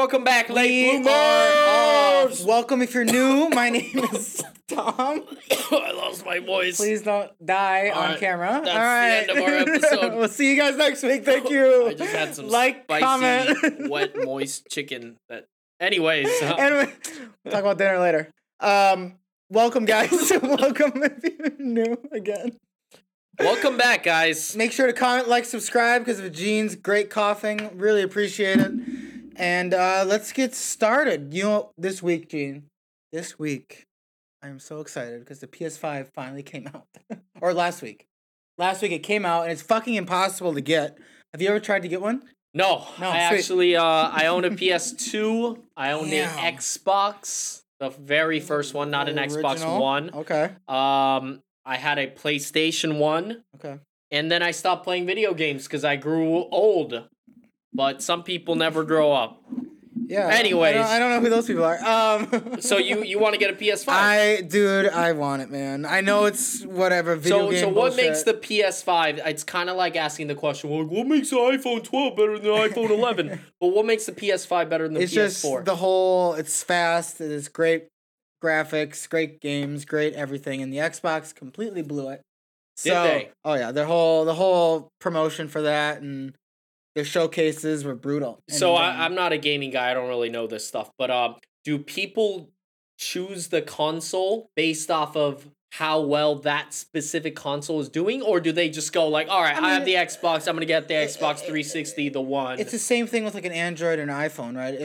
welcome back, late We are bloomers. off. Welcome if you're new. My name is Tom. I lost my voice. Please don't die All on right, camera. that's All right. the end of our episode. We'll see you guys next week. Thank you. I just had some like, spicy, comment. wet, moist chicken. Anyways, Anyway, we'll talk about dinner later. Welcome, guys. Welcome if you're new again. welcome back, guys. Make sure to comment, like, subscribe because of Gene's great coughing. Really appreciate it. And let's get started. You know, this week, Gene, I am so excited because the PS5 finally came out. Or last week. Last week it came out and it's fucking impossible to get. Have you ever tried to get one? No, No, I sweet. actually, I own a PS2. I own Damn. an Xbox, the very first one, not an Xbox Original? One. Okay. I had a PlayStation 1. Okay. And then I stopped playing video games because I grew old. But some people never grow up. Yeah. Anyways. I don't know who those people are. So you want to get a PS5? Dude, I want it, man. I know it's whatever video game So what bullshit. makes the PS5? It's kind of like asking the question, well, what makes the iPhone 12 better than the iPhone 11? But what makes the PS5 better than the It's PS4? just it's fast. It's great graphics, great games, great everything, and the Xbox completely blew it. Did they? Oh yeah, the whole promotion for that and their showcases were brutal. So And, I'm not a gaming guy. I don't really know this stuff. But do people choose the console based off of how well that specific console is doing? Or do they just go like, all right, I have the Xbox. I'm going to get the Xbox 360, the one. It's the same thing with like an Android and an iPhone, right?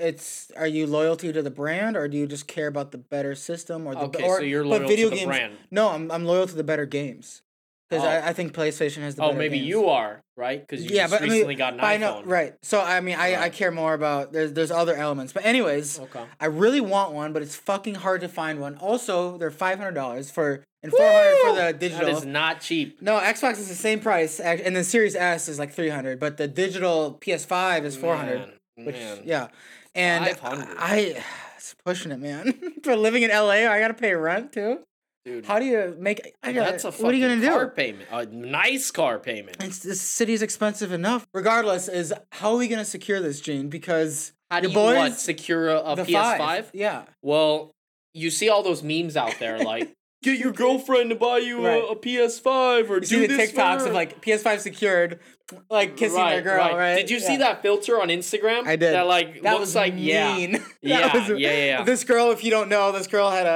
Are you loyalty to the brand or do you just care about the better system or the Okay, so you're loyal to the brand. No, I'm loyal to the better games. Because I think PlayStation has the better maybe games. you are, right? Because you just recently got an iPhone. Right. So, I mean, I Right. care more about... There's other elements. But anyways, Okay. I really want one, but it's fucking hard to find one. Also, they're $500 for... And $400 for the digital. That is not cheap. No, Xbox is the same price. And the Series S is like $300. But the digital PS5 is $400. Man. Yeah. And $500. it's pushing it, man. For living in LA, I gotta pay rent, too. Dude, How do you make... that's a what are you fucking gonna car do? payment. A nice car payment. This city's expensive enough. Regardless, is how are we gonna secure this, Gene? Because How do your you boys, secure a the PS5? Yeah. Well, you see all those memes out there like, get your girlfriend to buy you Right. a PS5 or You do see the this for TikToks her. of like PS5 secured, like kissing their girl, right? Did you see that filter on Instagram? I did. That like That looks was like mean. Yeah. That was- Yeah. This girl, if you don't know, this girl had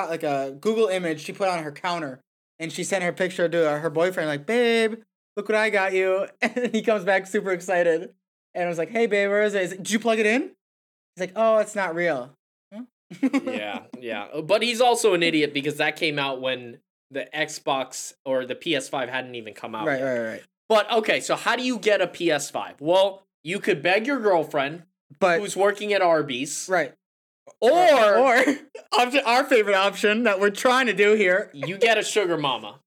a Google image she put on her counter, and she sent her picture to her boyfriend, like, "Babe, look what I got you," and he comes back super excited, and I was like, "Hey, babe, where is it? Did you plug it in?" He's like, "Oh, it's not real." Huh? Yeah. But he's also an idiot because that came out when the Xbox or the PS5 hadn't even come out yet. Right. But okay, so how do you get a PS5? Well, you could beg your girlfriend But who's working at Arby's, right. or Our favorite option that we're trying to do here. you get a sugar mama.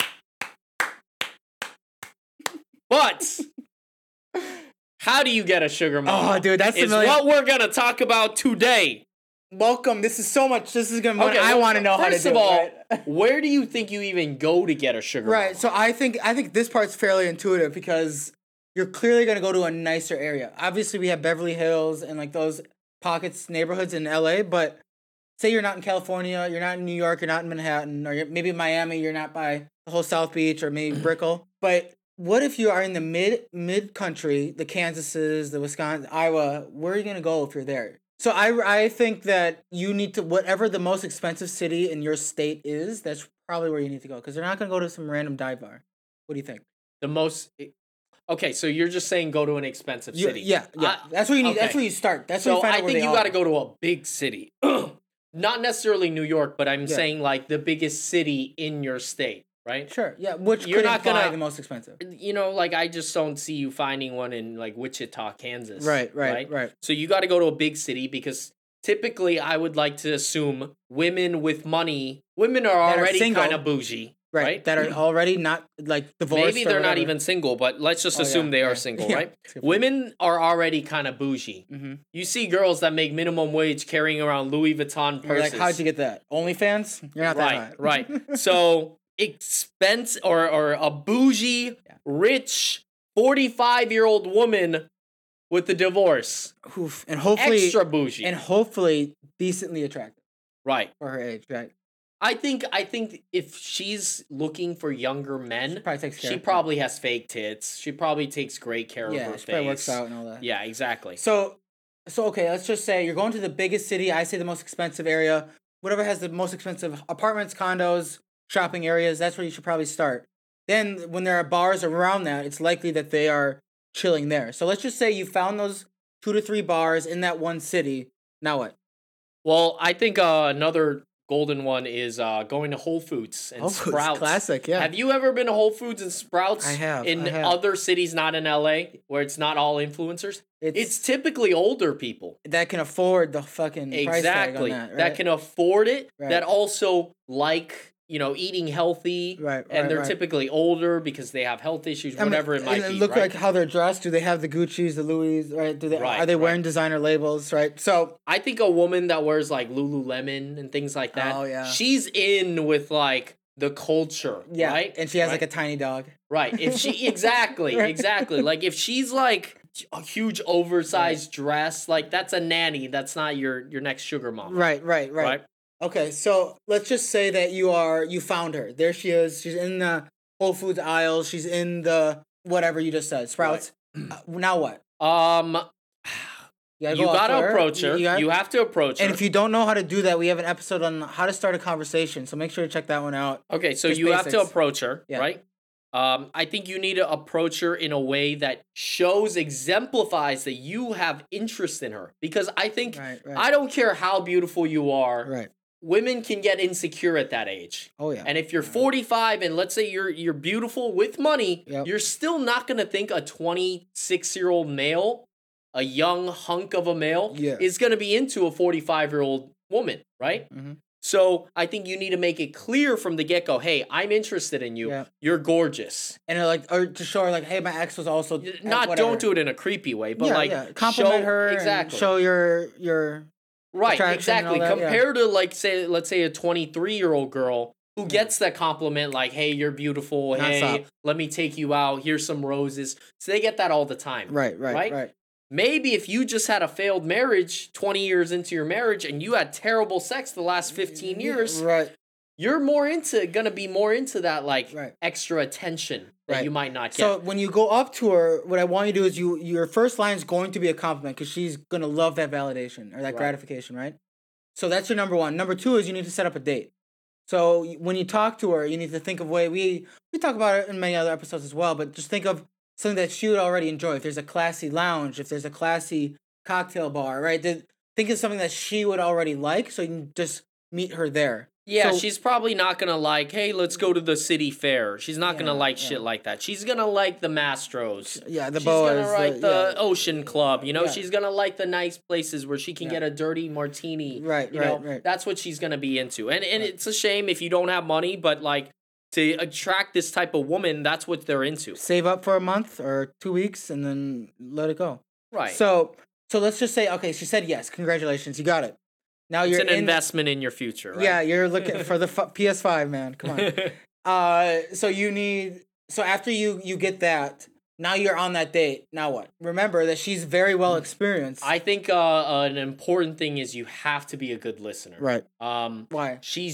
But how do you get a sugar mama? Oh, dude, that's is familiar. what we're gonna talk about today. Welcome. This is so much. This is gonna. Okay, I well, want to know how to do first of all, it. Right? where do you think you even go to get a sugar Right. mama? So I think this part's fairly intuitive because you're clearly gonna go to a nicer area. Obviously, we have Beverly Hills and like those pockets neighborhoods in LA, but say you're not in California, you're not in New York, you're not in Manhattan, or maybe Miami, you're not by the whole South Beach or maybe Brickell. But what if you are in the mid country, the Kansases, the Wisconsin, Iowa? Where are you gonna go if you're there? So I think that you need to, whatever the most expensive city in your state is, that's probably where you need to go because they're not gonna go to some random dive bar. What do you think? The most. Okay, so you're just saying go to an expensive city. Yeah. That's where you need. okay. That's where you start. That's where So you find I out where think they you got to are. go to a big city. Not necessarily New York, but I'm saying like the biggest city in your state, right? Sure. Yeah. Which You're could not imply gonna- the most expensive. You know, like I just don't see you finding one in like Wichita, Kansas. Right. So you got to go to a big city because typically I would like to assume women with money, women are That are already single. kind of bougie, Right. right? That are already not like divorced. Maybe or they're not whatever. even single, but let's just Oh, assume yeah, they are yeah. single, Yeah. right? That's a good point. Women are already kind of bougie. Mm-hmm. You see girls that make minimum wage carrying around Louis Vuitton You're purses. like, how'd you get that? OnlyFans? You're not that high. Right. So expense or a bougie, rich 45-year-old woman with the divorce. Oof. And hopefully Extra bougie. and hopefully decently attractive Right. for her age, right? I think if she's looking for younger men, Probably takes care. she probably has fake tits. She probably takes great care of Yeah, her she probably face. works out and all that. Yeah, exactly. So okay, let's just say you're going to the biggest city. I say the most expensive area. Whatever has the most expensive apartments, condos, shopping areas. That's where you should probably start. Then, when there are bars around that, it's likely that they are chilling there. So let's just say you found those 2 to 3 bars in that one city. Now what? Well, I think another golden one is going to Whole Foods and Whole Foods, Sprouts. classic, yeah. Have you ever been to Whole Foods and Sprouts? I have. In I have. other cities, not in LA, where it's not all influencers. It's typically older people. that can afford the fucking price tag on Exactly. that, right? That can afford it. Right. That also like, eating healthy. Right, And they're right. typically older because they have health issues, I mean, whatever it might and be. look right? like how they're dressed. Do they have the Gucci's, the Louis, right? Right, Are they wearing right. designer labels, right? So I think a woman that wears like Lululemon and things like that, Oh, yeah. she's in with like the culture, yeah, right? and she has Right? like a tiny dog. Right. If she exactly. Like if she's like a huge oversized dress, like that's a nanny. That's not your next sugar mama. Right. Okay, so let's just say that you found her. There she is. She's in the Whole Foods aisle. She's in the whatever you just said, Sprouts. Now what? You gotta approach her. gotta- You have to approach her. And if you don't know how to do that, we have an episode on how to start a conversation. So make sure to check that one out. Okay, so Just you have to basics. approach her, Yeah. right? I think you need to approach her in a way that exemplifies that you have interest in her. Because I think Right. I don't care how beautiful you are, Right. women can get insecure at that age. Oh yeah. And if you're 45 and let's say you're beautiful with money, Yep. you're still not gonna think a 26-year-old male, a young hunk of a male, Yeah. is gonna be into a 45-year-old woman, right? Mhm. So I think you need to make it clear from the get go. Hey, I'm interested in you. Yeah. You're gorgeous. And or to show her like, hey, my ex was also Not whatever. don't do it in a creepy way, but like compliment show, her exactly. and show your right, attraction and all exactly. that, yeah. Compared to let's say a 23-year-old girl who gets that compliment like, hey, you're beautiful. Hey, Nonstop. let me take you out. Here's some roses. So they get that all the time. right. Maybe if you just had a failed marriage 20 years into your marriage and you had terrible sex the last 15 years, Right. you're gonna be more into that like Right. extra attention that Right. you might not get. So when you go up to her, what I want you to do is your first line is going to be a compliment because she's gonna love that validation or that Right. gratification, right? So that's your number one. Number two is you need to set up a date. So when you talk to her, you need to think of we talk about it in many other episodes as well, but just think of something that she would already enjoy. If there's a classy lounge, if there's a classy cocktail bar, right? Think of something that she would already like, so you can just meet her there. Yeah, So- she's probably not gonna like, hey, let's go to the city fair. She's not gonna Yeah, like yeah. shit like that. She's gonna like the Mastros. Yeah, the She's boas. gonna like the yeah. Ocean Club. You know, Yeah. she's gonna like the nice places where she can Yeah. get a dirty martini. Right, You know, right. that's what she's gonna be into. And Right. it's a shame if you don't have money, but like to attract this type of woman, that's what they're into. Save up for a month or 2 weeks and then let it go. Right. So let's just say, okay, she said yes. Congratulations, you got it. Now it's you're an investment in your future, right? Yeah, you're looking for the PS5, man. Come on. So after you get that, now you're on that date. Now what? Remember that she's very well experienced. I think an important thing is you have to be a good listener. Right. Why? She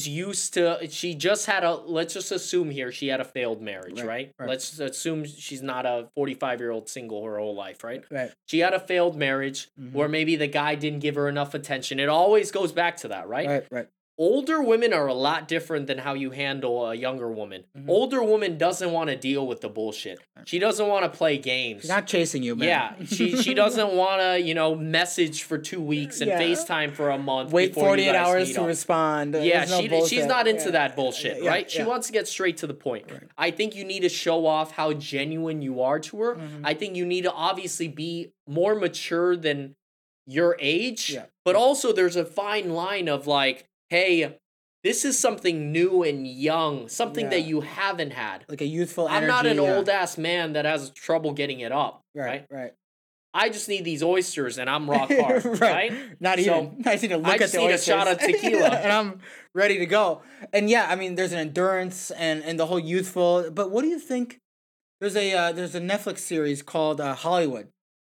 just had let's just assume here she had a failed marriage, Right, right? Let's assume she's not a 45-year-old single her whole life, right? Right. She had a failed marriage where maybe the guy didn't give her enough attention. It always goes back to that, right? Right. Older women are a lot different than how you handle a younger woman. Older woman doesn't want to deal with the bullshit. She doesn't want to play games. She's not chasing you, man. Yeah, she doesn't want to, message for 2 weeks and Yeah. FaceTime for a month. Wait before 48 you guys hours meet to up. respond. Yeah, There's no she's bullshit. not into Yeah. that bullshit, Yeah, right? She yeah. wants to get straight to the point. I think you need to show off how genuine you are to her. I think you need to obviously be more mature than your age, Yeah. but also there's a fine line of like, hey, this is something new and young, something that Yeah. you haven't had. Like a youthful energy. I'm not an yeah. old ass man that has trouble getting it up, right? Right. I just need these oysters and I'm rock hard, right? Not So, even. I just need to look I at just the need a oysters. shot of tequila. and I'm ready to go. And yeah, I mean, there's an endurance and the whole youthful. But what do you think? There's a Netflix series called Hollywood,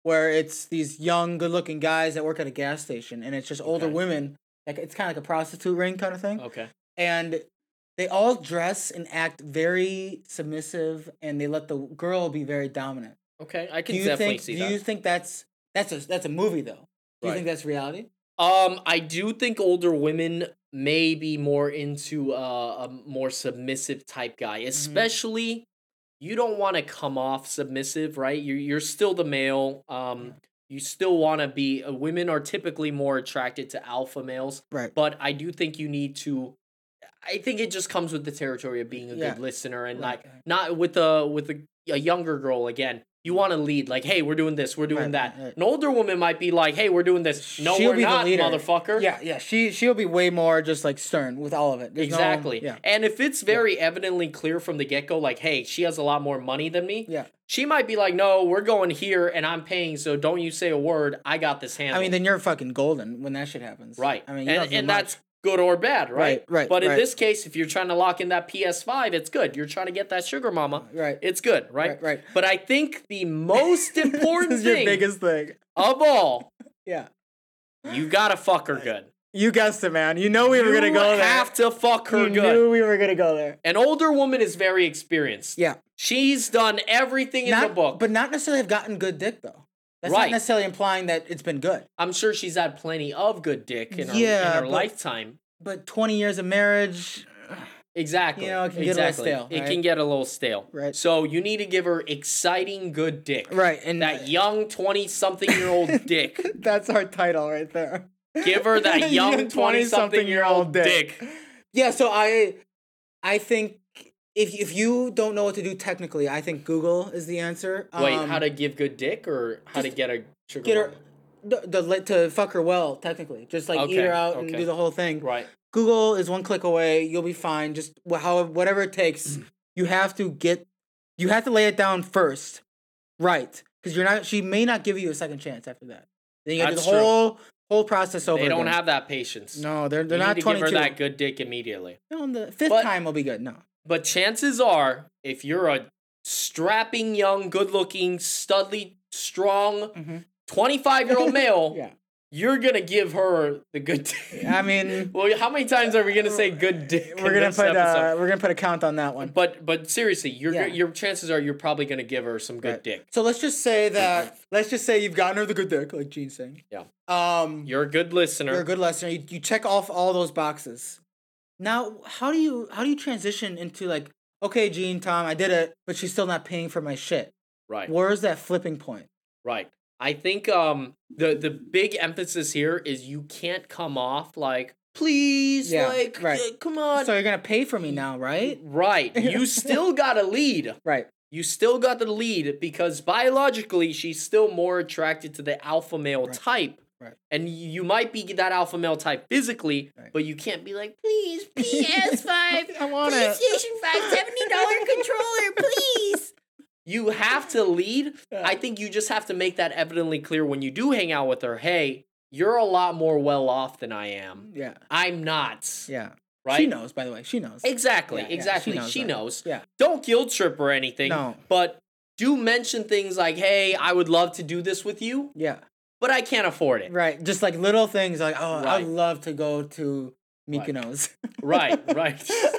where it's these young, good-looking guys that work at a gas station, and it's just older Okay. women. Like it's kind of like a prostitute ring kind of thing. Okay. And they all dress and act very submissive, and they let the girl be very dominant. Okay. I can definitely see Do that. you think that's a movie though? Do you Right. think that's reality? I do think older women may be more into a more submissive type guy, especially you don't want to come off submissive, right? You're still the male. You still want to be. Women are typically more attracted to alpha males, Right. but I do think you need to. I think it just comes with the territory of being a Yeah. good listener and Right. not with a younger girl again. You want to lead, like, hey, we're doing this, we're doing Right, that. right. An older woman might be like, hey, we're doing this. No, She'll we're be the not, leader. motherfucker. Yeah. She'll be way more just like stern with all of it. There's no- Exactly. yeah. And if it's very evidently clear from the get go, like, hey, she has a lot more money than me, Yeah. she might be like, no, we're going here and I'm paying, so don't you say a word. I got this handled. I mean, then you're fucking golden when that shit happens. right. I mean, you don't do and much. that's good or bad, right? Right, But in right. this case, if you're trying to lock in that PS5, it's good. You're trying to get that sugar mama. Right. It's good, right? Right. But I think the most important This is your thing biggest thing. of all, Yeah. you gotta fuck her good. You guessed it, man. You know we were gonna go You there. have to fuck her you good. knew we were gonna go there. An older woman is very experienced. Yeah. She's done everything in the book. But not necessarily have gotten good dick though. That's Right. not necessarily implying that it's been good. I'm sure she's had plenty of good dick in her, Yeah, in her but- lifetime. But 20 years of marriage, Exactly. You know, it can get a little stale, It right? can get a little stale. Right. So you need to give her exciting good dick. right? And That young 20-something-year-old dick. that's our title right there. Give her that young 20-something-year-old dick. Yeah, so I think if you don't know what to do technically, I think Google is the answer. Wait, how to give good dick or how to just get a sugar get her mama? to fuck her well, technically. Just like eat Okay, her out and okay. do the whole thing. Right. Google is one click away. You'll be fine. Just whatever it takes. You have to lay it down first, right? Because she may not give you a second chance after that. Then you got to do That's the whole process over. They don't again. have that patience. No, they're You not need to 22. give her that good dick immediately. No, the fifth But- time will be good. No. But chances are, if you're a strapping, young, good-looking, studly, strong, 25-year-old male, Yeah. you're gonna give her the good dick. I mean, Well, how many times are we gonna say good dick? we're in gonna this put episode? we're gonna put a count on that one. But seriously, Yeah. your chances are you're probably gonna give her some good Right. dick. So let's just say you've gotten her the good dick, like Gene's saying. Yeah. You're You're a good listener. a good listener. You check off all those boxes. Now, how do you transition into like, okay, Gene, Tom, I did it, but she's still not paying for my shit. Right. Where's that flipping point? Right. I think the big emphasis here is you can't come off like, please, Yeah, like, right. come on. So you're gonna pay for me now, right? Right. You still gotta lead. Right. You still got to lead because biologically she's still more attracted to the alpha male Right. type. Right. And you might be that alpha male type physically, Right. but you can't be like, please, PS5, I want it. PlayStation 5, $70 controller, please. You have to lead. Yeah. I think you just have to make that evidently clear when you do hang out with her. Hey, you're a lot more well off than I am. Yeah. I'm not. Yeah. Right? She knows, by the way. She knows. Exactly, Yeah, yeah, exactly. she She knows knows. that. Yeah. Don't guilt trip or anything. No. But do mention things like, hey, I would love to do this with you, Yeah. but I can't afford it. Right. Just like little things like, oh, Right. I'd love to go to Mykonos. Right, right.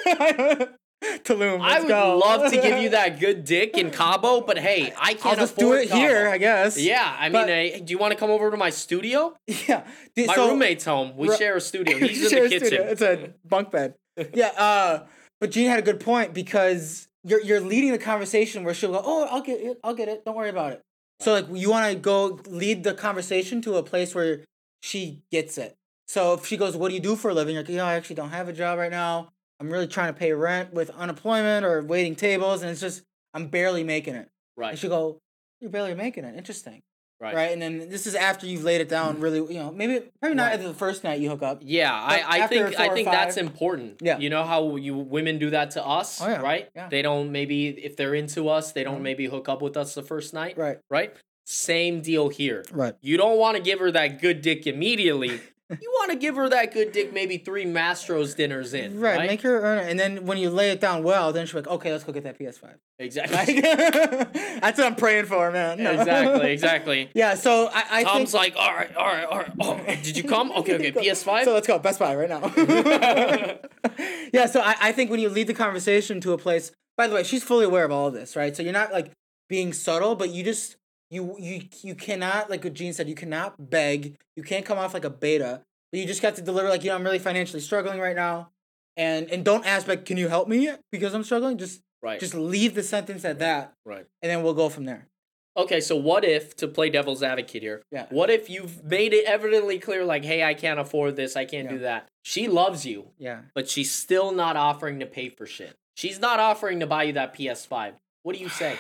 Tulum. I let's would go. love to give you that good dick in Cabo, but hey, I can't I'll just do afford it Cabo. here, I guess. Yeah, I mean, But- hey, do you want to come over to my studio? Yeah. Dude, My so- roommate's home. We Ru- share a studio. We He's in share the a kitchen. studio. It's a bunk bed. Yeah. But Gene had a good point because you're leading the conversation where she'll go, oh, I'll get it. Don't worry about it. So like you want to go lead the conversation to a place where she gets it. So if she goes, what do you do for a living? You're like, I actually don't have a job right now. I'm really trying to pay rent with unemployment or waiting tables, and it's just I'm barely making it. And Right, she'll go, you're barely making it. Interesting. right. Right. And then this is after you've laid it down really, maybe probably not Right. at the first night you hook up. Yeah, I after think 4 or that's 5. important. Yeah. You know how you women do that to us, Oh, yeah. right? Yeah. They don't maybe if they're into us, they don't Mhm. maybe hook up with us the first night, Right. right? Same deal here. Right. You don't want to give her that good dick immediately. You want to give her that good dick, maybe 3 Mastros dinners in. Right. Make her earn it. And then when you lay it down well, then she'll be like, okay, let's go get that PS5. Exactly. That's what I'm praying for, man. No. Exactly. Yeah, so I Tom's think... like, all right. Oh, did you come? Okay, PS5? So let's go, Best Buy right now. Yeah, so I think when you lead the conversation to a place... By the way, she's fully aware of all of this, right? So you're not, like, being subtle, but you just... You cannot, like what Gene said, you cannot beg. You can't come off like a beta. But you just got to deliver, like, I'm really financially struggling right now. And don't ask, like, can you help me because I'm struggling? Just leave the sentence at that. Right. And then we'll go from there. Okay, so what if, to play devil's advocate here, what if you've made it evidently clear, like, hey, I can't afford this, I can't do that. She loves you. Yeah. But she's still not offering to pay for shit. She's not offering to buy you that PS5. What do you say?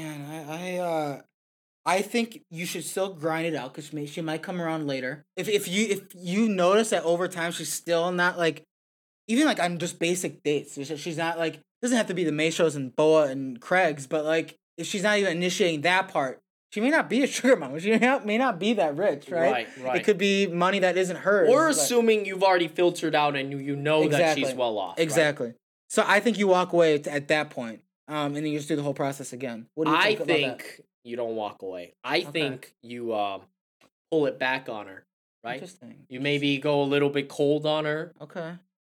Man, I think you should still grind it out because she might come around later. If you notice that over time she's still not like, even like on just basic dates, she's not like, doesn't have to be the Mayshos and Boa and Craigs, but like if she's not even initiating that part, she may not be a sugar mama. She may not be that rich, right? Right. It could be money that isn't hers. We're assuming you've already filtered out and you know that she's well off. Exactly. Right? So I think you walk away at that point, and then you just do the whole process again. What do you think about that? You don't walk away. I think you pull it back on her, right? Interesting. You maybe go a little bit cold on her. Okay.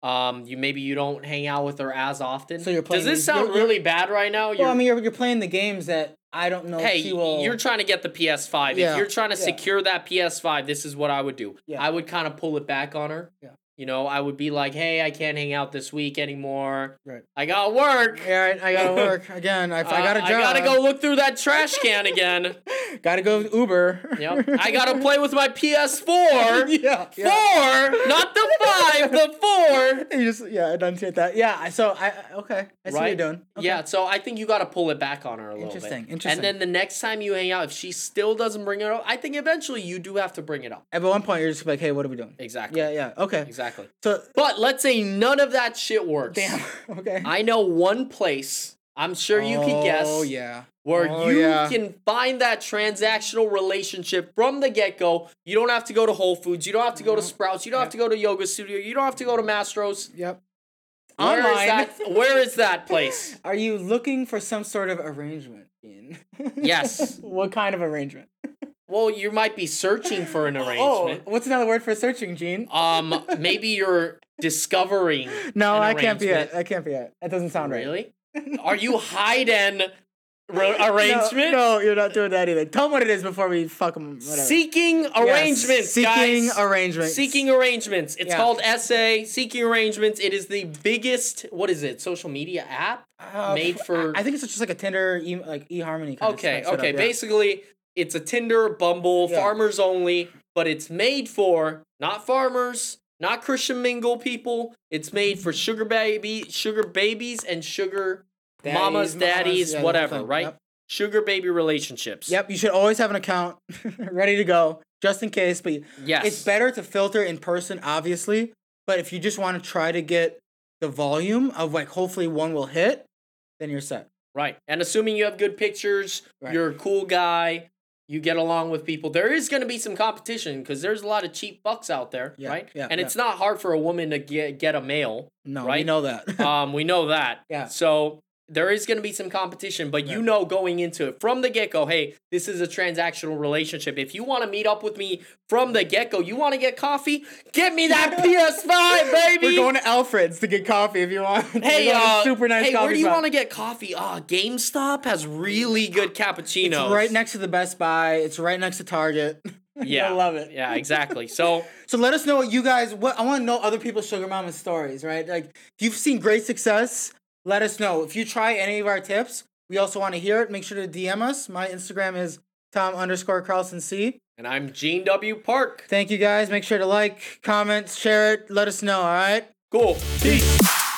You don't hang out with her as often. So you're playing. Does this sound really bad right now? Well, I mean, you're playing the games that I don't know. Hey, if she will... you're trying to get the PS5. Yeah. If you're trying to secure that PS5, this is what I would do. Yeah. I would kind of pull it back on her. Yeah. You know, I would be like, hey, I can't hang out this week anymore. Right. I got work. Yeah, right. I gotta work again. I got a job. I gotta go look through that trash can again. Gotta go Uber. Yep. I gotta play with my PS4. Yeah. 4, not the 5, the 4. You just enunciate that. Yeah. So I see what you're doing. Okay. Yeah. So I think you gotta pull it back on her a little bit. Interesting. And then the next time you hang out, if she still doesn't bring it up, I think eventually you do have to bring it up. At one point, you're just like, hey, what are we doing? Exactly. Yeah. Okay. Exactly. So, but let's say none of that shit works. Damn. Okay. I know one place. I'm sure you can guess. Oh yeah. Where you can find that transactional relationship from the get-go. You don't have to go to Whole Foods. You don't have to go to Sprouts. You don't have to go to Yoga Studio. You don't have to go to Mastros. Yep. Where is that place? Are you looking for some sort of arrangement, Ian? Yes. What kind of arrangement? Well, you might be searching for an arrangement. Oh, what's another word for searching, Gene? Maybe you're discovering. No, I can't be it. I can't be it. That doesn't sound right. Really? Are you hiding arrangement? No, you're not doing that either. Tell them what it is before we fuck them. Whatever. Seeking arrangements, Seeking arrangements. Seeking arrangements. It's called SA. Seeking arrangements. It is the biggest, what is it, social media app made for... I think it's just like a Tinder, like eHarmony kind of stuff. Okay. Basically, it's a Tinder, Bumble, farmers only, but it's made for not farmers, not Christian mingle people. It's made for sugar babies, and sugar mamas, daddies, whatever, right? Yep. Sugar baby relationships. Yep, you should always have an account ready to go, just in case. But yes, it's better to filter in person, obviously. But if you just want to try to get the volume of, like, hopefully one will hit, then you're set. Right. And assuming you have good pictures, you're a cool guy, you get along with people, there is going to be some competition because there's a lot of cheap fucks out there, right? Yeah, and it's not hard for a woman to get a male. No, right? We know that. We know that. Yeah. So there is going to be some competition, but you know going into it from the get-go, hey, this is a transactional relationship. If you want to meet up with me from the get-go, you want to get coffee? Get me that PS5, baby! We're going to Alfred's to get coffee if you want. Hey, super nice coffee where do you want to get coffee? GameStop has really good cappuccinos. It's right next to the Best Buy. It's right next to Target. Yeah. I love it. Yeah, exactly. So let us know what you guys, I want to know other people's sugar mama stories, right? Like, if you've seen great success, let us know. If you try any of our tips, we also want to hear it. Make sure to DM us. My Instagram is Tom_CarlsonC. And I'm Gene W. Park. Thank you guys. Make sure to like, comment, share it. Let us know, all right? Cool. Peace.